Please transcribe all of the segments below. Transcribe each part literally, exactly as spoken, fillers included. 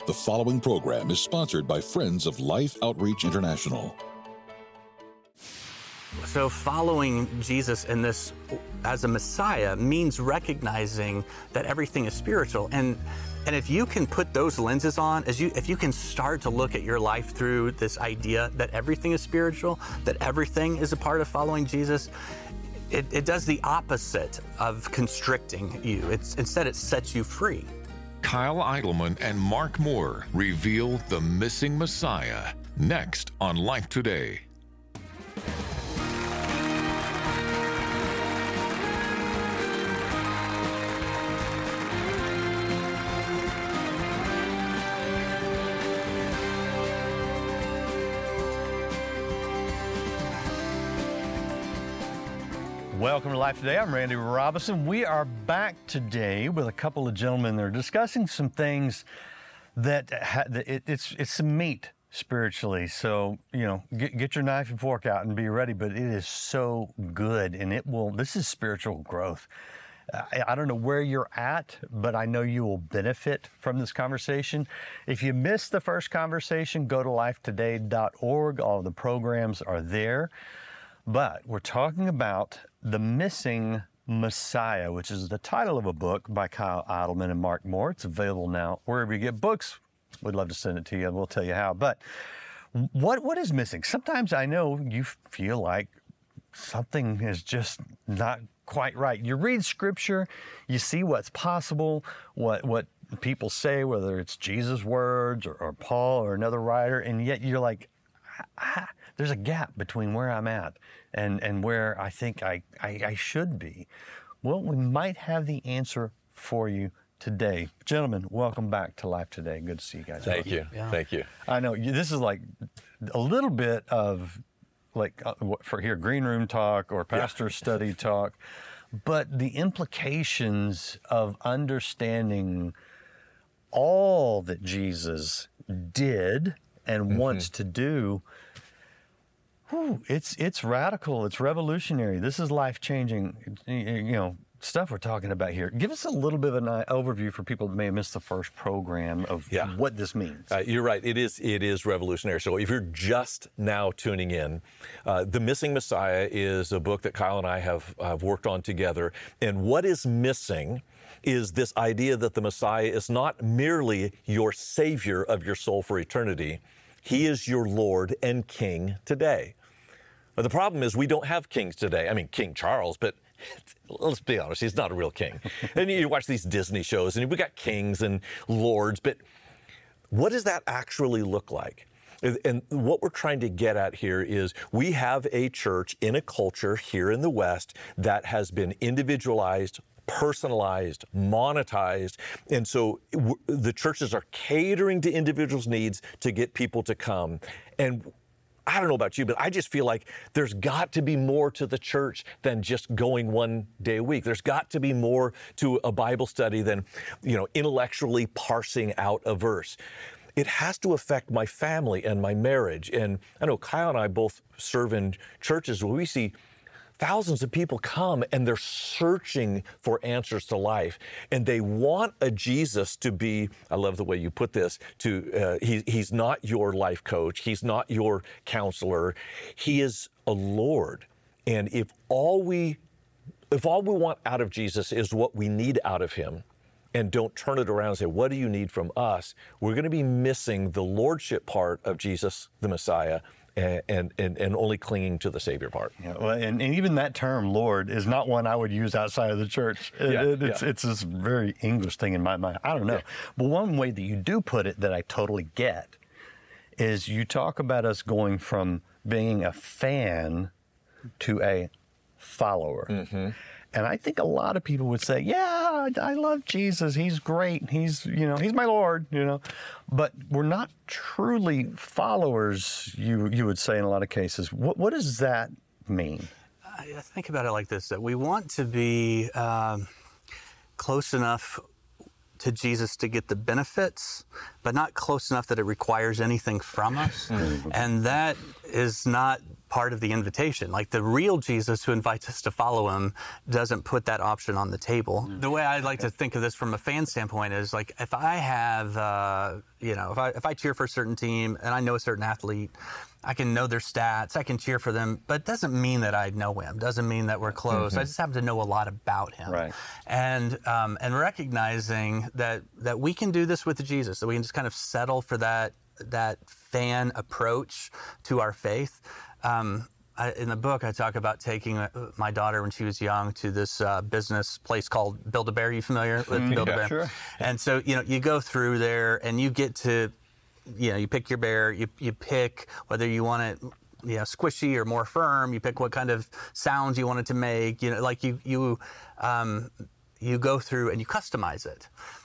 The following program is sponsored by Friends of Life Outreach International. So following Jesus in this as a Messiah means recognizing that everything is spiritual. And and if you can put those lenses on, as you if you can start to look at your life through this idea that everything is spiritual, that everything is a part of following Jesus, it, it does the opposite of constricting you. It's instead it sets you free. Kyle Idleman and Mark Moore reveal the missing Messiah next on Life Today. Welcome to Life Today. I'm Randy Robison. We are back today with a couple of gentlemen. They're discussing some things that ha- it, it's it's some meat spiritually. So, you know, get, get your knife and fork out and be ready. But it is so good, and it will. This is spiritual growth. I, I don't know where you're at, but I know you will benefit from this conversation. If you missed the first conversation, go to life today dot org. All of the programs are there. But we're talking about The Missing Messiah, which is the title of a book by Kyle Idleman and Mark Moore. It's available now wherever you get books. We'd love to send it to you, and we'll tell you how. But what what is missing? Sometimes I know you feel like something is just not quite right. You read Scripture, you see what's possible, what what people say, whether it's Jesus' words or, or Paul or another writer, and yet you're like, ah, there's a gap between where I'm at and, and where I think I, I, I should be. Well, we might have the answer for you today. Gentlemen, welcome back to Life Today. Good to see you guys. Thank you. Yeah. Thank you. I know you, this is like a little bit of like uh, for here, green room talk or pastor yeah. study talk, but the implications of understanding all that Jesus did and mm-hmm. wants to do, whew, it's it's radical, it's revolutionary. This is life-changing, you know, stuff we're talking about here. Give us a little bit of an overview for people that may have missed the first program of yeah. what this means. Uh, you're right. It is it is revolutionary. So if you're just now tuning in, uh, The Missing Messiah is a book that Kyle and I have, have worked on together. And what is missing is this idea that the Messiah is not merely your Savior of your soul for eternity. He is your Lord and King today. But the problem is we don't have kings today. I mean, King Charles, but let's be honest, he's not a real king. And you watch these Disney shows, and we got kings and lords, but what does that actually look like? And what we're trying to get at here is we have a church in a culture here in the West that has been individualized, personalized, monetized. And so w- the churches are catering to individuals' needs to get people to come. And I don't know about you, but I just feel like there's got to be more to the church than just going one day a week. There's got to be more to a Bible study than, you know, intellectually parsing out a verse. It has to affect my family and my marriage. And I know Kyle and I both serve in churches where we see thousands of people come and they're searching for answers to life. And they want a Jesus to be, I love the way you put this, to uh, he, he's not your life coach. He's not your counselor. He is a Lord. And if all we, if all we want out of Jesus is what we need out of him, and don't turn it around and say, what do you need from us? We're going to be missing the lordship part of Jesus, the Messiah, And, and and only clinging to the Savior part. Yeah, well, and, and even that term, Lord, is not one I would use outside of the church. It, yeah, it, it's, yeah. it's this very English thing in my mind. I don't know. Yeah. But one way that you do put it that I totally get is you talk about us going from being a fan to a follower. Mm-hmm. And I think a lot of people would say, yeah, I love Jesus. He's great. He's, you know, he's my Lord, you know. But we're not truly followers, you you would say in a lot of cases. What, what does that mean? I think about it like this, that we want to be um, close enough to Jesus to get the benefits, but not close enough that it requires anything from us. Mm-hmm. And that is not part of the invitation. Like the real Jesus who invites us to follow him doesn't put that option on the table. Mm-hmm. The way I like to think of this from a fan standpoint is like if I have, uh, you know, if I if I cheer for a certain team and I know a certain athlete, I can know their stats, I can cheer for them, but it doesn't mean that I know him. Doesn't mean that we're close. Mm-hmm. I just happen to know a lot about him. Right. And um, and recognizing that that we can do this with Jesus, that we can just kind of settle for that that fan approach to our faith. Um, I, in the book, I talk about taking my daughter when she was young to this uh, business place called Build-A-Bear. Are you familiar with Mm, Build-A-Bear? yeah, sure. And so, you know, you go through there and you get to, you know, you pick your bear, you you pick whether you want it, you know, squishy or more firm. You pick what kind of sounds you want it to make. You know, like you you um, you go through and you customize it.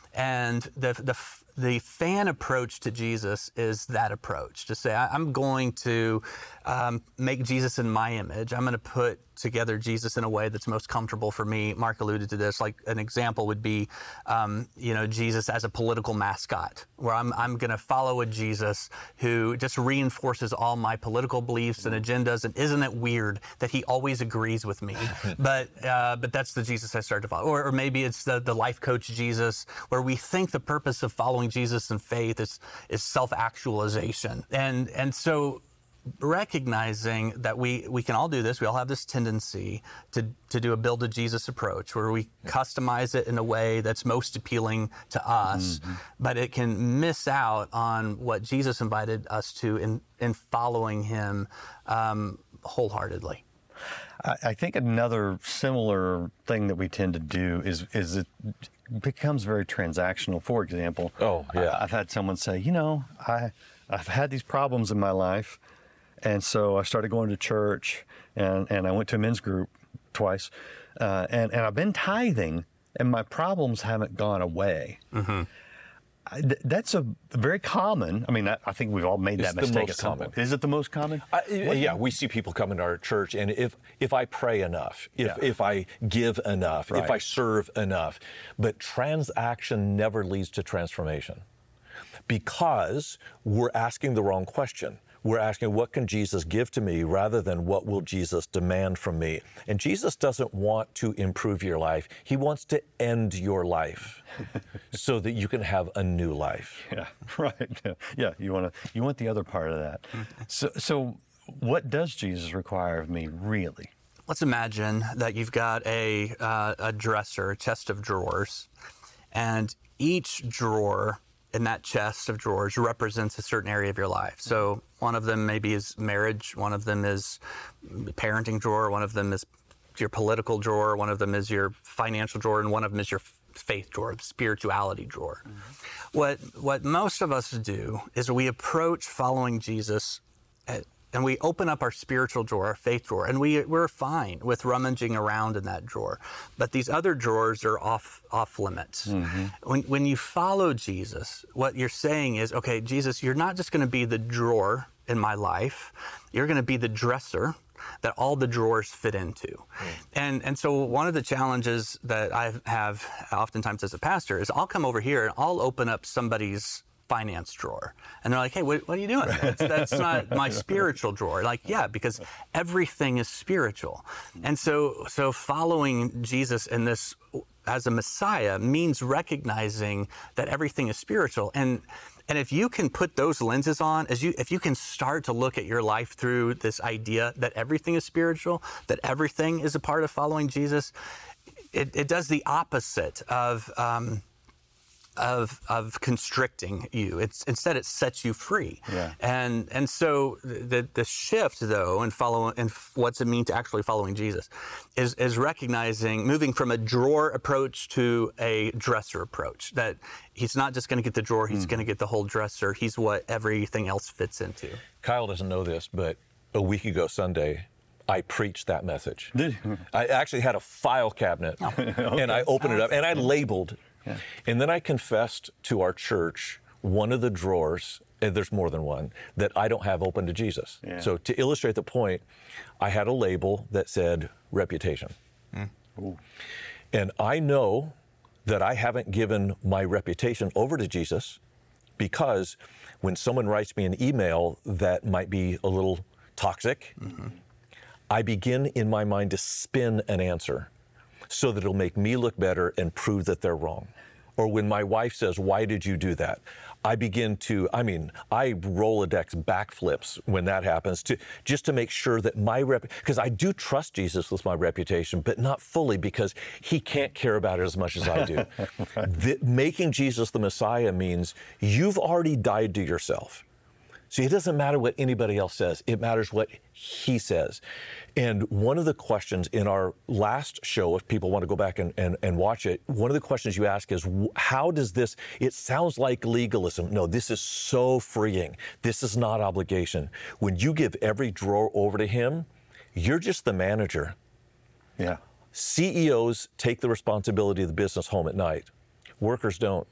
And the the the fan approach to Jesus is that approach to say, I'm going to um, make Jesus in my image. I'm going to put together Jesus in a way that's most comfortable for me. Mark alluded to this. Like an example would be, um, you know, Jesus as a political mascot, where I'm I'm going to follow a Jesus who just reinforces all my political beliefs and agendas. And isn't it weird that he always agrees with me? but uh, but that's the Jesus I start to follow. Or, or maybe it's the, the life coach Jesus, where we think the purpose of following Jesus in faith is is self-actualization. And and so recognizing that we, we can all do this. We all have this tendency to, to do a build a Jesus approach where we customize it in a way that's most appealing to us, mm-hmm. but it can miss out on what Jesus invited us to in, in following him um, wholeheartedly. I, I think another similar thing that we tend to do is, is it becomes very transactional. For example, oh yeah, I, I've had someone say, you know, I, I've had these problems in my life. And so I started going to church, and, and I went to a men's group twice, uh, and, and I've been tithing, and my problems haven't gone away. Mm-hmm. I, th- that's a very common, I mean, I, I think we've all made it's that mistake at some common. point. Is it the most common? I, yeah, we see people come into our church, and if, if I pray enough, if, yeah. if I give enough, right. if I serve enough, but transaction never leads to transformation because we're asking the wrong question. We're asking, what can Jesus give to me rather than what will Jesus demand from me? And Jesus doesn't want to improve your life. He wants to end your life so that you can have a new life. Yeah, right. Yeah, you want to you want the other part of that. So, so what does Jesus require of me, really? Let's imagine that you've got a, uh, a dresser, a chest of drawers, and each drawer in that chest of drawers represents a certain area of your life. So one of them maybe is marriage, one of them is parenting drawer, one of them is your political drawer, one of them is your financial drawer, and one of them is your faith drawer, the spirituality drawer. Mm-hmm. What what most of us do is we approach following Jesus at, and we open up our spiritual drawer, our faith drawer, and we, we're fine with rummaging around in that drawer. But these other drawers are off off limits. Mm-hmm. When, when you follow Jesus, what you're saying is, okay, Jesus, you're not just going to be the drawer in my life. You're going to be the dresser that all the drawers fit into. Mm. And and so one of the challenges that I have oftentimes as a pastor is I'll come over here and I'll open up somebody's finance drawer. And they're like, hey, what, what are you doing? That's, that's not my spiritual drawer. Like, yeah, because everything is spiritual. And so, so following Jesus in this as a Messiah means recognizing that everything is spiritual. And and if you can put those lenses on, as you if you can start to look at your life through this idea that everything is spiritual, that everything is a part of following Jesus, it, it does the opposite of um, of of constricting you. It's instead it sets you free. Yeah. And and so the the shift though in following and what's it mean to actually following Jesus is is recognizing moving from a drawer approach to a dresser approach. That he's not just going to get the drawer, he's mm. going to get the whole dresser. He's what everything else fits into. Kyle doesn't know this, but a week ago Sunday, I preached that message. Did you? I actually had a file cabinet, oh. okay. and I opened it up, and I labeled. Yeah. And then I confessed to our church one of the drawers, and there's more than one, that I don't have open to Jesus. Yeah. So to illustrate the point, I had a label that said reputation. Mm. And I know that I haven't given my reputation over to Jesus because when someone writes me an email that might be a little toxic, mm-hmm. I begin in my mind to spin an answer so that it'll make me look better and prove that they're wrong. Or when my wife says, why did you do that? I begin to, I mean, I Rolodex backflips when that happens to just to make sure that my rep, because I do trust Jesus with my reputation, but not fully because he can't care about it as much as I do. the, making Jesus the Messiah means you've already died to yourself. So it doesn't matter what anybody else says. It matters what he says. And one of the questions in our last show, if people want to go back and, and, and watch it, one of the questions you ask is, how does this, it sounds like legalism. No, this is so freeing. This is not obligation. When you give every drawer over to him, you're just the manager. Yeah. C E Os take the responsibility of the business home at night. Workers don't.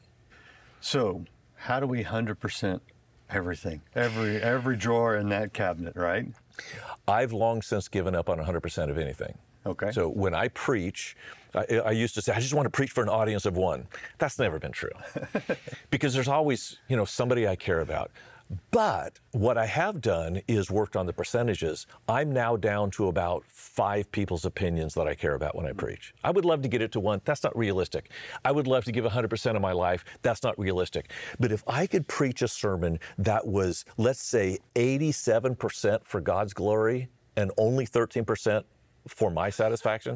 So how do we one hundred percent everything, every every drawer in that cabinet, right? I've long since given up on one hundred percent of anything. Okay. So when I preach, I, I used to say, I just want to preach for an audience of one. That's never been true. Because there's always, you know, somebody I care about. But what I have done is worked on the percentages. I'm now down to about five people's opinions that I care about when I preach. I would love to get it to one. That's not realistic. I would love to give one hundred percent of my life. That's not realistic. But if I could preach a sermon that was, let's say, eighty-seven percent for God's glory and only thirteen percent for my satisfaction,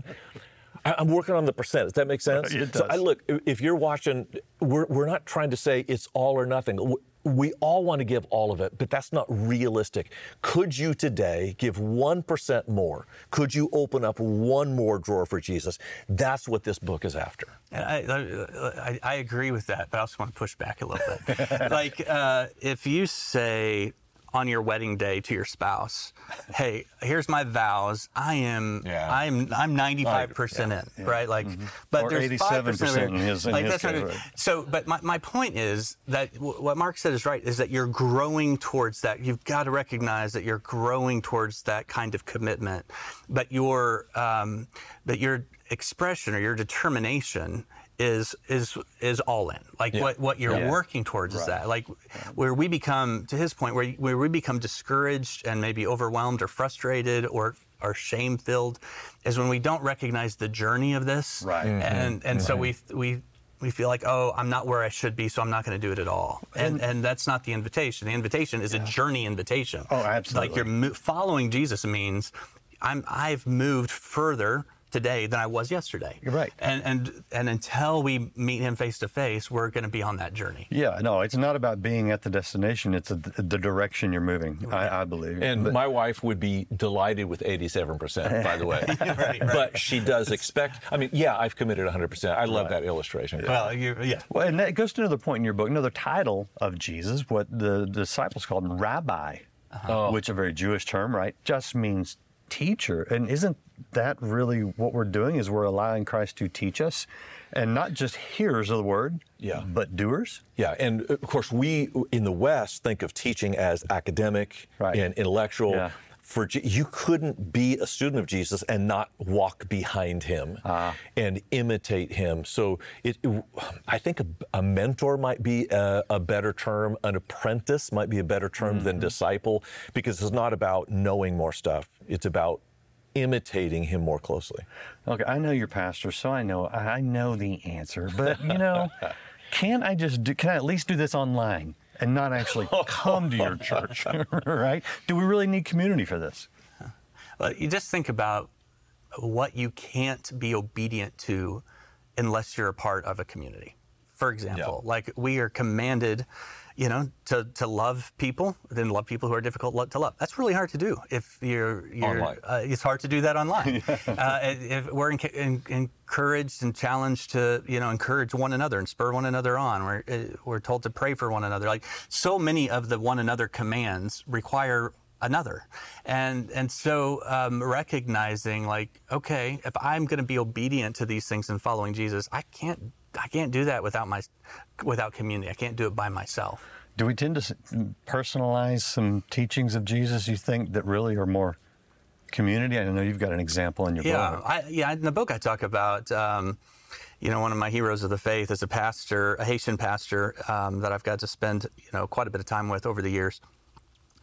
I'm working on the percent. Does that make sense? It does. So I look, if you're watching, we're, we're not trying to say it's all or nothing. We all want to give all of it, but that's not realistic. Could you today give one percent more? Could you open up one more drawer for Jesus? That's what this book is after. And I, I, I agree with that, but I also want to push back a little bit. Like, uh, if you say on your wedding day to your spouse, hey, here's my vows. I am, Yeah. I'm, I'm ninety-five percent Yeah, in, yeah. right? Like, Mm-hmm. but Or there's eighty-seven percent five percent in his, in like, his that's case, not, right. So, but my, my point is that w- what Mark said is right, is that you're growing towards that. You've got to recognize that you're growing towards that kind of commitment, but your, um, but your expression or your determination is is is all in. Like Yeah. what, what you're Yeah. working towards is Right. that. Like where we become, to his point, where where we become discouraged and maybe overwhelmed or frustrated or or shame filled, is when we don't recognize the journey of this. Right. Mhm. And and so we we we feel like, oh, I'm not where I should be, so I'm not going to do it at all. And and that's not the invitation. The invitation is a journey invitation. Oh, absolutely. Like you're mo- following Jesus means I'm I've moved further today than I was yesterday. You're right. And and and until we meet him face to face, we're going to be on that journey. Yeah, no, it's not about being at the destination. It's a, the direction you're moving, I, I believe. And But- my wife would be delighted with eighty-seven percent, by the way. Right, right. But she does expect, I mean, yeah, I've committed one hundred percent. I love that illustration. Well, you yeah. Well, and that goes to another point in your book. Another title of Jesus, what the disciples called him Rabbi, Uh-huh. which is a very Jewish term, right? Just means teacher. And isn't that really what we're doing? Is we're allowing Christ to teach us, and not just hearers of the word, Yeah. but doers? Yeah, and of course, we in the West think of teaching as academic Right. and intellectual. Yeah. For Je- you couldn't be a student of Jesus and not walk behind him and imitate him. So it, it- I think a, a mentor might be a, a better term. An apprentice might be a better term than disciple, because it's not about knowing more stuff. It's about imitating him more closely. Okay, I know you're pastor, so I know I know the answer. But you know, can I just do? Can I at least do this online and not actually come to your church? Right? Do we really need community for this? Well, you just think about what you can't be obedient to unless you're a part of a community. For example, Yeah. like we are commanded, you know, to, to love people, then love people who are difficult lo- to love. That's really hard to do if you're, you're Online. uh, it's hard to do that online. uh, if we're enc- en- encouraged and challenged to, you know, encourage one another and spur one another on. We're, uh, we're told to pray for one another. Like so many of the one another commands require another. And and so um, recognizing like, okay, if I'm going to be obedient to these things and following Jesus, I can't I can't do that without my without community. I can't do it by myself. Do we tend to s- personalize some teachings of Jesus, you think, that really are more community? I know you've got an example in your Yeah, book. I, yeah. In the book, I talk about, um, you know, one of my heroes of the faith is a pastor, a Haitian pastor um, that I've got to spend, you know, quite a bit of time with over the years.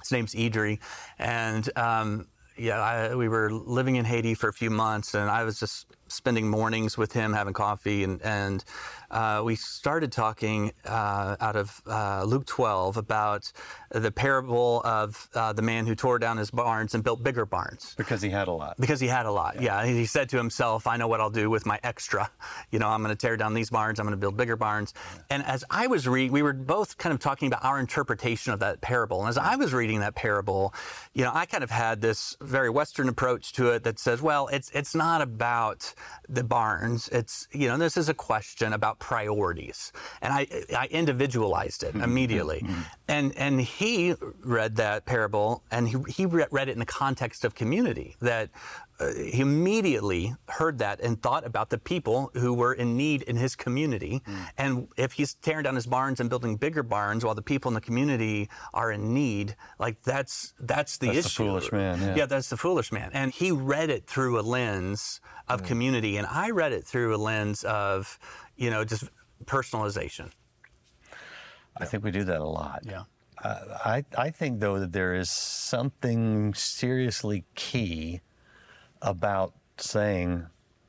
His name's Idri, and um, yeah, I, we were living in Haiti for a few months, and I was just spending mornings with him, having coffee, and and uh, we started talking uh, out of uh, Luke twelve about the parable of uh, the man who tore down his barns and built bigger barns. Because he had a lot. Because he had a lot, yeah. yeah. He said to himself, I know what I'll do with my extra. You know, I'm going to tear down these barns, I'm going to build bigger barns. Yeah. And as I was reading, we were both kind of talking about our interpretation of that parable. And as I was reading that parable, you know, I kind of had this very Western approach to it that says, well, it's it's not about the barns. It's, you know, this is a question about priorities. And I I individualized it immediately. and and he read that parable, and he, he read it in the context of community, that uh, he immediately heard that and thought about the people who were in need in his community. Mm. And if he's tearing down his barns and building bigger barns while the people in the community are in need, like that's that's the that's issue. The foolish man. Yeah. yeah, that's the foolish man. And he read it through a lens of mm. community, and I read it through a lens of, you know, just personalization. I think we do that a lot. Yeah. Uh, I, I think, though, that there is something seriously key about saying,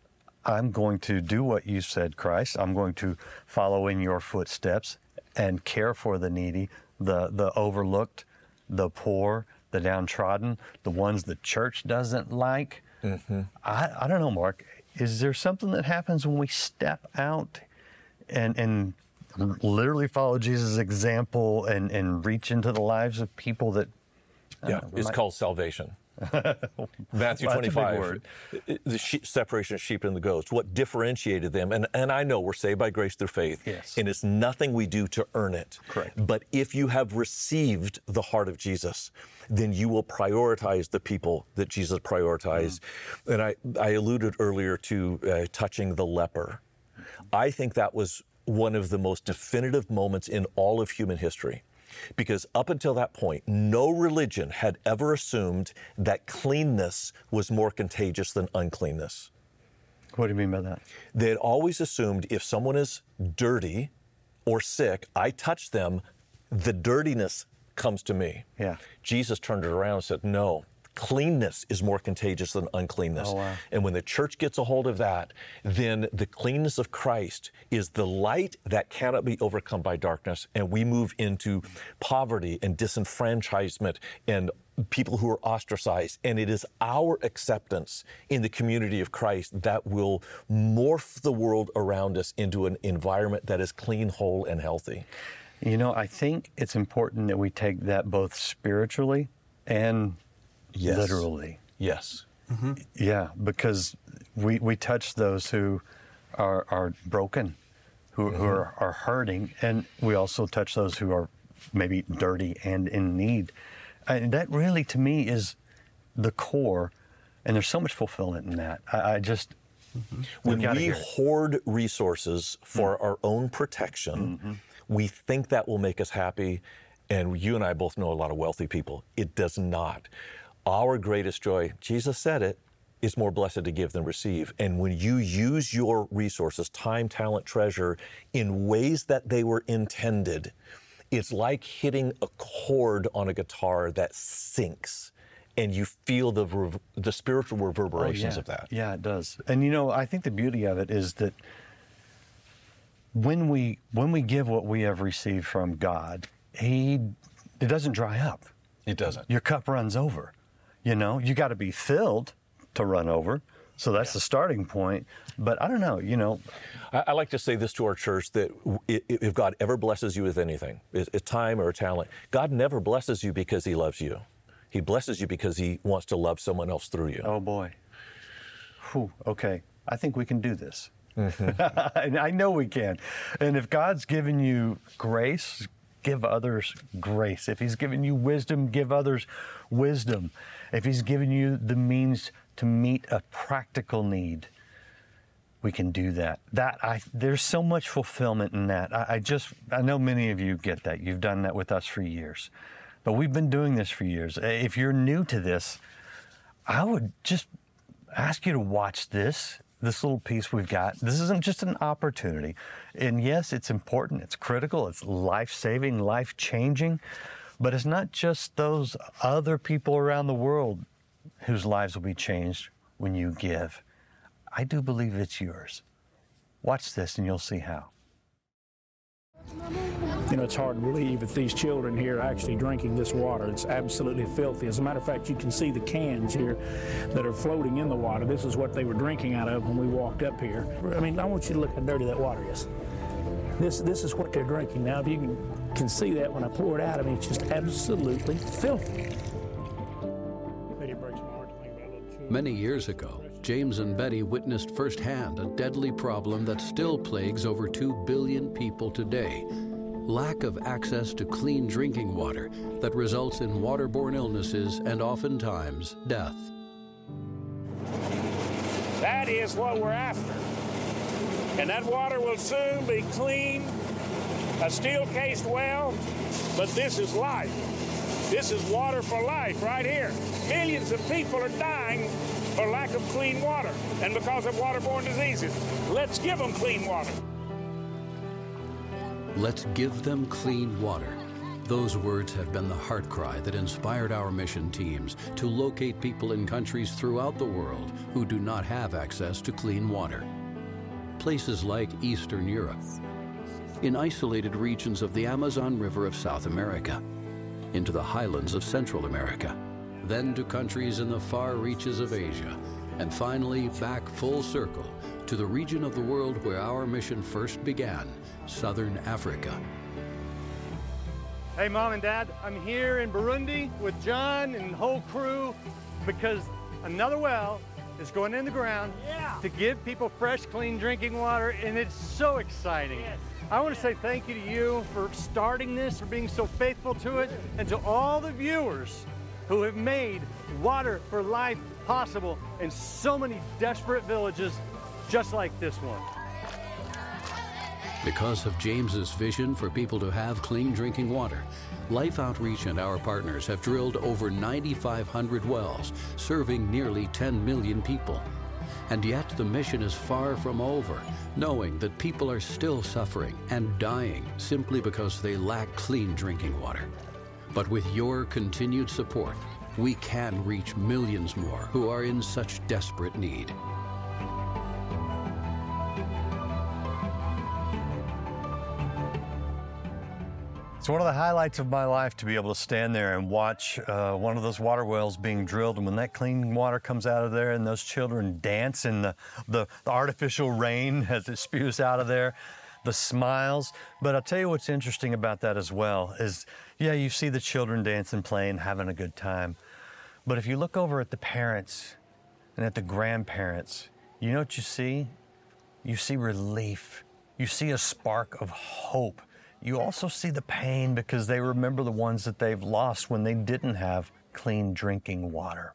I'm going to do what you said, Christ. I'm going to follow in your footsteps and care for the needy, the, the overlooked, the poor, the downtrodden, the ones the church doesn't like. Mm-hmm. I, I don't know, Mark. Is there something that happens when we step out and and literally follow Jesus' example and, and reach into the lives of people that... Yeah, know, it's might... called salvation. Matthew well, twenty-five, the sheep, separation of sheep and the goats, what differentiated them. And, and I know we're saved by grace through faith. Yes. And it's nothing we do to earn it. Correct. But if you have received the heart of Jesus, then you will prioritize the people that Jesus prioritized. Mm. And I, I alluded earlier to uh, touching the leper. I think that was one of the most definitive moments in all of human history. Because up until that point, no religion had ever assumed that cleanness was more contagious than uncleanness. What do you mean by that? They had always assumed if someone is dirty or sick, I touch them, the dirtiness comes to me. Yeah. Jesus turned it around and said, no, cleanness is more contagious than uncleanness. Oh, wow. And when the church gets a hold of that, then the cleanness of Christ is the light that cannot be overcome by darkness. And we move into poverty and disenfranchisement and people who are ostracized. And it is our acceptance in the community of Christ that will morph the world around us into an environment that is clean, whole, and healthy. You know, I think it's important that we take that both spiritually and Yes. literally. Yes. Mm-hmm. Yeah, because we we touch those who are are broken, who, mm-hmm. who are, are hurting, and we also touch those who are maybe dirty and in need. And that really, to me, is the core, and there's so much fulfillment in that. I, I just... Mm-hmm. When we hoard resources for mm-hmm. our own protection, mm-hmm. we think that will make us happy, and you and I both know a lot of wealthy people. It does not. Our greatest joy, Jesus said it, is more blessed to give than receive. And when you use your resources, time, talent, treasure, in ways that they were intended, it's like hitting a chord on a guitar that sinks, and you feel the rev- the spiritual reverberations oh, yeah. of that. Yeah, it does. And you know, I think the beauty of it is that when we when we give what we have received from God, He it doesn't dry up. It doesn't. Your cup runs over. You know, you got to be filled to run over. So that's yeah. the starting point. But I don't know, you know. I, I like to say this to our church, that if God ever blesses you with anything, a time or a talent, God never blesses you because He loves you. He blesses you because He wants to love someone else through you. Oh, boy. Whew, okay. I think we can do this. Mm-hmm. And I know we can. And if God's given you grace, give others grace. If He's given you wisdom, give others wisdom. If He's given you the means to meet a practical need, we can do that. That I, there's so much fulfillment in that. I, I just, I know many of you get that. You've done that with us for years. But we've been doing this for years. If you're new to this, I would just ask you to watch this. This little piece we've got. This isn't just an opportunity. And yes, it's important, it's critical, it's life-saving, life-changing, But it's not just those other people around the world whose lives will be changed when you give. I do believe it's yours. Watch this and you'll see how. You know, it's hard to believe that these children here are actually drinking this water. It's absolutely filthy. As a matter of fact, you can see the cans here that are floating in the water. This is what they were drinking out of when we walked up here. I mean, I want you to look how dirty that water is. This this is what they're drinking. Now, if you can, can see that when I pour it out, I mean, it's just absolutely filthy. Many years ago, James and Betty witnessed firsthand a deadly problem that still plagues over two billion people today. Lack of access to clean drinking water that results in waterborne illnesses and oftentimes death. That is what we're after. And that water will soon be clean, a steel-cased well, but this is life. This is water for life right here. Millions of people are dying for lack of clean water and because of waterborne diseases. Let's give them clean water. Let's give them clean water. Those words have been the heart cry that inspired our mission teams to locate people in countries throughout the world who do not have access to clean water. Places like Eastern Europe, in isolated regions of the Amazon River of South America, into the highlands of Central America, then to countries in the far reaches of Asia, and finally back full circle to the region of the world where our mission first began, Southern Africa. Hey, Mom and Dad, I'm here in Burundi with John and the whole crew because another well is going in the ground yeah. to give people fresh, clean drinking water, and it's so exciting. Yes. I want to say thank you to you for starting this, for being so faithful to it, and to all the viewers who have made Water for Life possible in so many desperate villages just like this one. Because of James's vision for people to have clean drinking water, Life Outreach and our partners have drilled over ninety-five hundred wells, serving nearly ten million people. And yet the mission is far from over, knowing that people are still suffering and dying simply because they lack clean drinking water. But with your continued support, we can reach millions more who are in such desperate need. It's one of the highlights of my life to be able to stand there and watch uh, one of those water wells being drilled, and when that clean water comes out of there and those children dance in the, the, the artificial rain as it spews out of there, the smiles. But I'll tell you what's interesting about that as well is, yeah, you see the children dancing, playing, having a good time. But if you look over at the parents and at the grandparents, you know what you see? You see relief. You see a spark of hope. You also see the pain because they remember the ones that they've lost when they didn't have clean drinking water.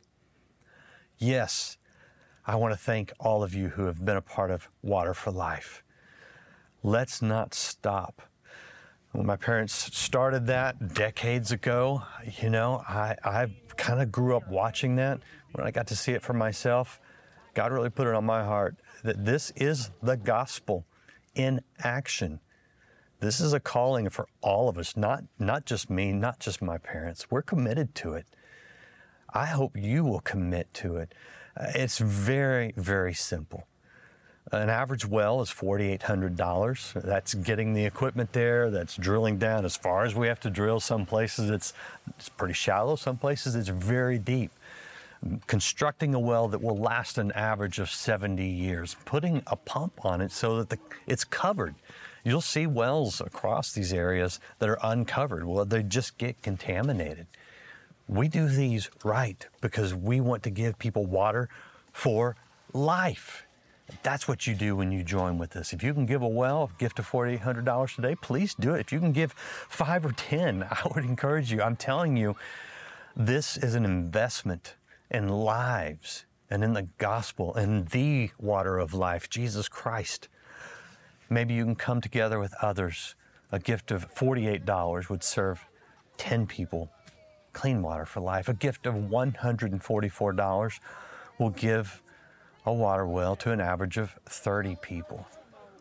Yes, I want to thank all of you who have been a part of Water for Life. Let's not stop. When my parents started that decades ago, you know, I, I kind of grew up watching that. When I got to see it for myself, God really put it on my heart that this is the gospel in action. This is a calling for all of us, not, not just me, not just my parents. We're committed to it. I hope you will commit to it. Uh, it's very, very simple. An average well is four thousand eight hundred dollars. That's getting the equipment there. That's drilling down as far as we have to drill. Some places it's, it's pretty shallow. Some places it's very deep. Constructing a well that will last an average of seventy years. Putting a pump on it so that the, it's covered. You'll see wells across these areas that are uncovered. Well, they just get contaminated. We do these right because we want to give people water for life. That's what you do when you join with us. If you can give a well, a gift of four thousand eight hundred dollars today, please do it. If you can give five or ten, I would encourage you. I'm telling you, this is an investment in lives and in the gospel and the water of life, Jesus Christ. Maybe you can come together with others. A gift of forty-eight dollars would serve ten people clean water for life. A gift of one hundred forty-four dollars will give a water well to an average of thirty people.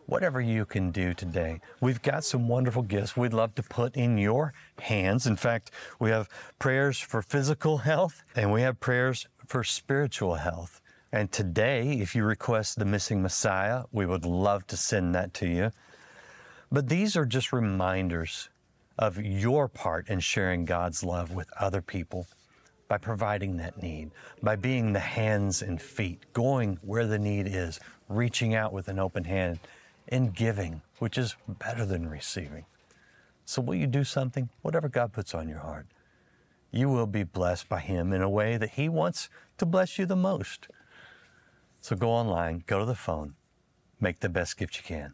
whatever you can do today. We've got some wonderful gifts we'd love to put in your hands. In fact, we have prayers for physical health and we have prayers for spiritual health. And today, if you request the Missing Messiah, we would love to send that to you. But these are just reminders of your part in sharing God's love with other people by providing that need, by being the hands and feet, going where the need is, reaching out with an open hand, and giving, which is better than receiving. So will you do something? Whatever God puts on your heart. You will be blessed by Him in a way that He wants to bless you the most. So go online, go to the phone, make the best gift you can.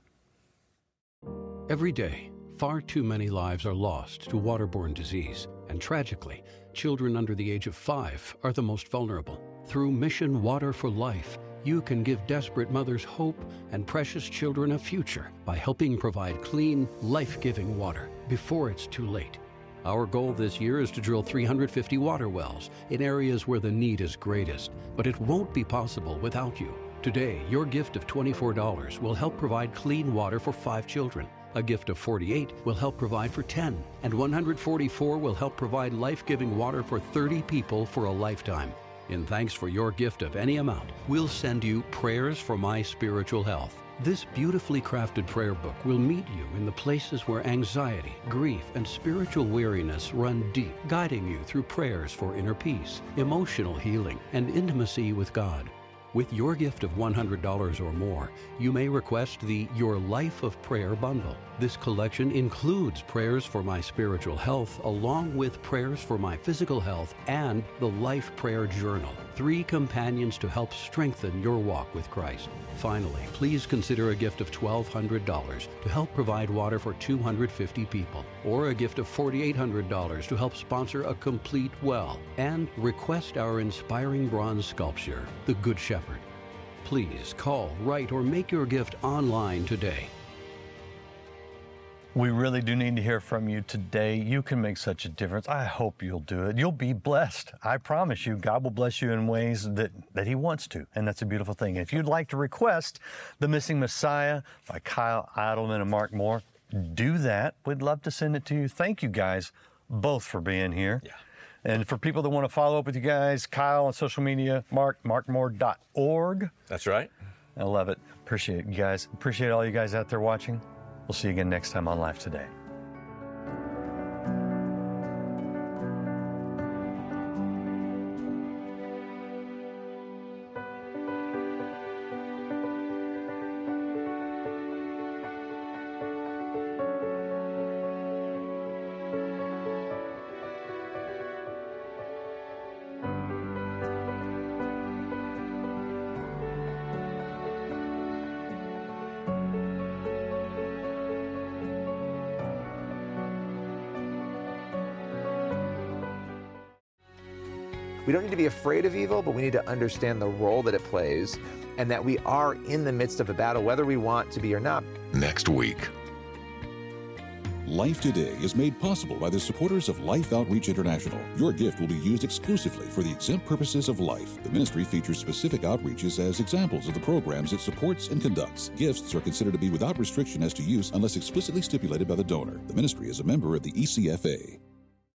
Every day, far too many lives are lost to waterborne disease, and tragically, children under the age of five are the most vulnerable. Through Mission Water for Life, you can give desperate mothers hope and precious children a future by helping provide clean, life-giving water before it's too late. Our goal this year is to drill three hundred fifty water wells in areas where the need is greatest, but it won't be possible without you. Today, your gift of twenty-four dollars will help provide clean water for five children. A gift of forty-eight dollars will help provide for ten, and one hundred forty-four dollars will help provide life-giving water for thirty people for a lifetime. In thanks for your gift of any amount, we'll send you Prayers for My Spiritual Health. This beautifully crafted prayer book will meet you in the places where anxiety, grief, and spiritual weariness run deep, guiding you through prayers for inner peace, emotional healing, and intimacy with God. With your gift of one hundred dollars or more, you may request the Your Life of Prayer bundle. This collection includes Prayers for My Spiritual Health, along with Prayers for My Physical Health and the Life Prayer Journal, three companions to help strengthen your walk with Christ. Finally, please consider a gift of twelve hundred dollars to help provide water for two hundred fifty people, or a gift of four thousand eight hundred dollars to help sponsor a complete well, and request our inspiring bronze sculpture, The Good Shepherd. Please call, write, or make your gift online today. We really do need to hear from you today. You can make such a difference. I hope you'll do it. You'll be blessed. I promise you, God will bless you in ways that, that He wants to, and that's a beautiful thing. If you'd like to request The Missing Messiah by Kyle Idleman and Mark Moore, do that. We'd love to send it to you. Thank you guys both for being here. Yeah. And for people that want to follow up with you guys, Kyle on social media, Mark, mark moore dot org. That's right. I love it. Appreciate you guys. Appreciate all you guys out there watching. We'll see you again next time on Life Today. We don't need to be afraid of evil, but we need to understand the role that it plays and that we are in the midst of a battle, whether we want to be or not. Next week. Life Today is made possible by the supporters of Life Outreach International. Your gift will be used exclusively for the exempt purposes of life. The ministry features specific outreaches as examples of the programs it supports and conducts. Gifts are considered to be without restriction as to use unless explicitly stipulated by the donor. The ministry is a member of the E C F A.